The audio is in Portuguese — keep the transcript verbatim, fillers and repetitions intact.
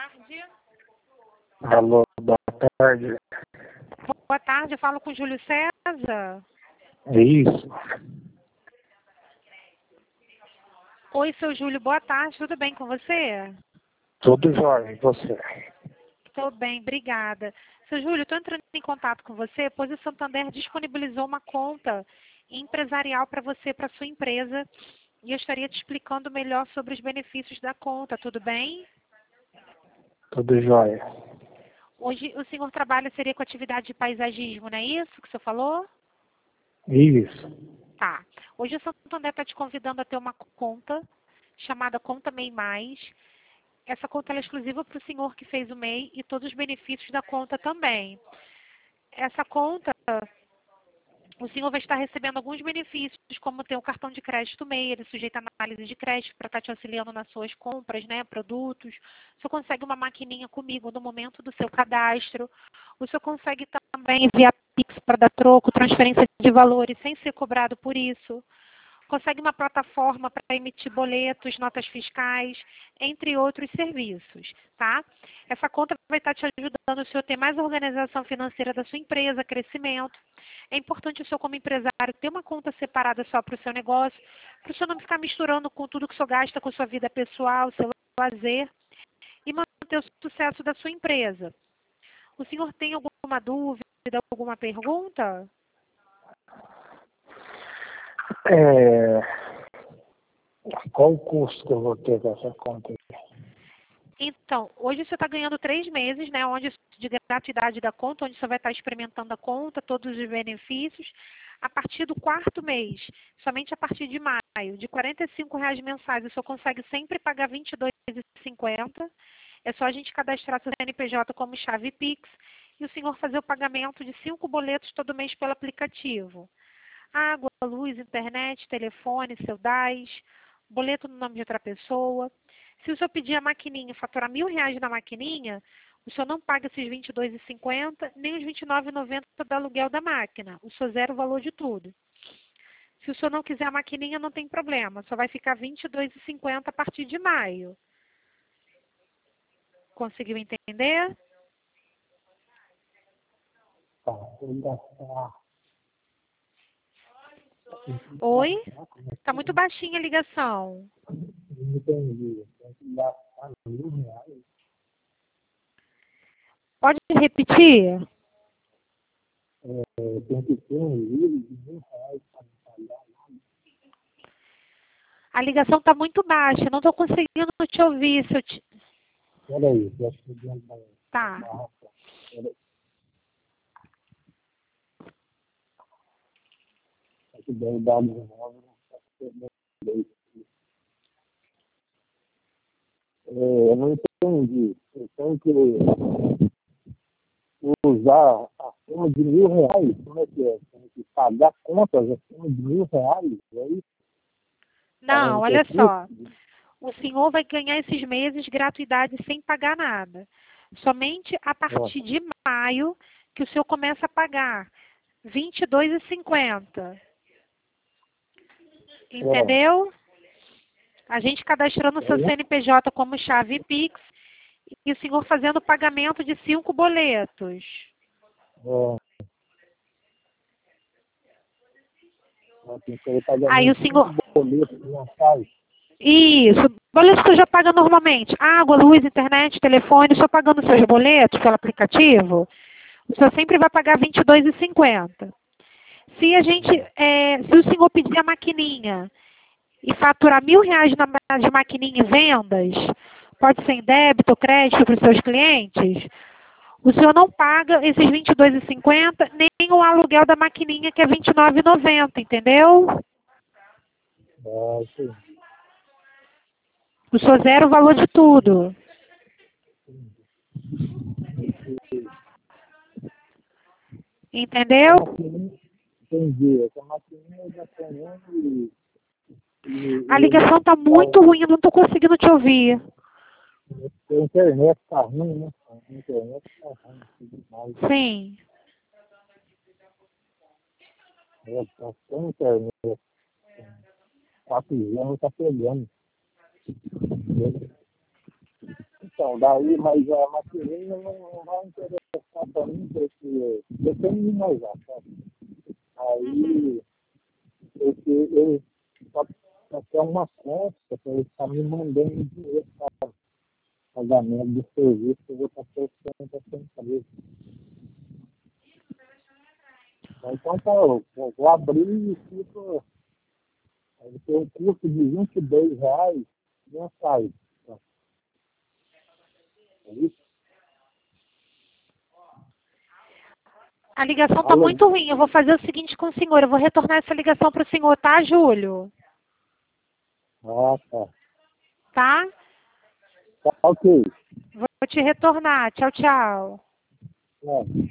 tarde. Alô, boa tarde. Boa tarde, eu falo com o Júlio César. É isso? Oi, seu Júlio, boa tarde, tudo bem com você? Tudo jóia, e você? Estou bem, obrigada. Seu Júlio, estou entrando em contato com você, pois o Santander disponibilizou uma conta empresarial para você, para sua empresa, e eu estaria te explicando melhor sobre os benefícios da conta, tudo bem? Tudo jóia. Hoje o senhor trabalha, seria com atividade de paisagismo, não é isso que o senhor falou? Isso. Tá. Hoje o Santander está te convidando a ter uma conta chamada Conta MEI Mais. Essa conta ela é exclusiva para o senhor que fez o MEI e todos os benefícios da conta também. Essa conta, o senhor vai estar recebendo alguns benefícios, como ter um cartão de crédito MEI, ele sujeito a análise de crédito para estar te auxiliando nas suas compras, né, produtos. O senhor consegue uma maquininha comigo no momento do seu cadastro. O senhor consegue também enviar Pix para dar troco, transferência de valores sem ser cobrado por isso. Consegue uma plataforma para emitir boletos, notas fiscais, entre outros serviços, tá? Essa conta vai estar te ajudando o senhor a ter mais organização financeira da sua empresa, crescimento. É importante o senhor, como empresário, ter uma conta separada só para o seu negócio, para o senhor não ficar misturando com tudo que o senhor gasta com sua vida pessoal, seu lazer, e manter o sucesso da sua empresa. O senhor tem alguma dúvida, alguma pergunta? É... Qual o custo que eu vou ter dessa conta? Então, hoje você está ganhando três meses, né, onde de gratuidade da conta, onde você vai estar experimentando a conta, todos os benefícios. A partir do quarto mês, somente a partir de maio, de quarenta e cinco reais mensais, o senhor consegue sempre pagar vinte e dois reais e cinquenta centavos. É só a gente cadastrar seu C N P J como chave Pix e o senhor fazer o pagamento de cinco boletos todo mês pelo aplicativo. Água, luz, internet, telefone, seu D A S, boleto no nome de outra pessoa. Se o senhor pedir a maquininha e faturar mil reais na maquininha, o senhor não paga esses vinte e dois reais e cinquenta centavos, nem os vinte e nove reais e noventa centavos do aluguel da máquina. O senhor zera o valor de tudo. Se o senhor não quiser a maquininha, não tem problema. Só vai ficar vinte e dois reais e cinquenta centavos a partir de maio. Conseguiu entender? Tá, eu vou gastar... Oi? Está muito baixinha a ligação. Não entendi. Tem que gastar mil reais? Pode repetir? É, tem que ter um livro de mil reais para me pagar. A ligação está muito baixa. Não estou conseguindo te ouvir. Se eu te... Peraí, deixa eu ver da Tá. barraca. Peraí. Aqui deu dado de novo. É, eu não entendi. Eu tenho que usar acima de mil reais? Como é que é? Tenho que pagar contas acima de mil reais? É isso? Para Não, não ter olha só. custo? O senhor vai ganhar esses meses gratuidade sem pagar nada. Somente a Ó, partir de maio que o senhor começa a pagar vinte e dois reais e cinquenta centavos. ó, Entendeu? A gente cadastrando o seu ó, C N P J como chave Pix e o senhor fazendo o pagamento de cinco boletos. ó. Ó, tem que fazer Aí pagamento o de cinco senhor... boletos mensais. Isso, boletos que o senhor já paga normalmente. Água, luz, internet, telefone, o senhor pagando seus boletos pelo aplicativo, o senhor sempre vai pagar vinte e dois reais e cinquenta centavos. Se a gente, é, se o senhor pedir a maquininha e faturar mil reais na, de maquininha em vendas, pode ser em débito ou crédito para os seus clientes, o senhor não paga esses vinte e dois reais e cinquenta centavos, nem o aluguel da maquininha, que é vinte e nove reais e noventa centavos, entendeu? É, isso aí. O senhor zera o valor de tudo. Entendeu? Essa maquininha, entendi. Essa maquininha eu já tenho e, e, A e ligação está muito ruim, eu não estou conseguindo te ouvir. a internet está ruim, né? A internet está ruim. Demais. Sim. É, tá sem internet. quatro G não está pegando. Então, daí, mas a maquininha não, não vai interessar para mim, porque eu tenho uma já, sabe? Uhum. Aí, porque eu só só quer uma conta, para ele estar me mandando dinheiro para pagamento do serviço, eu vou estar prestando essa empresa. Então, tá, eu vou vou abrir e fico. Aí tem um custo de vinte e dois reais mensais. Tá? É isso? A ligação está Alô? muito ruim. Eu vou fazer o seguinte com o senhor. Eu vou retornar essa ligação para o senhor, tá, Júlio? Ah, tá. Tá? Tá ok. Vou te retornar. Tchau, tchau. É.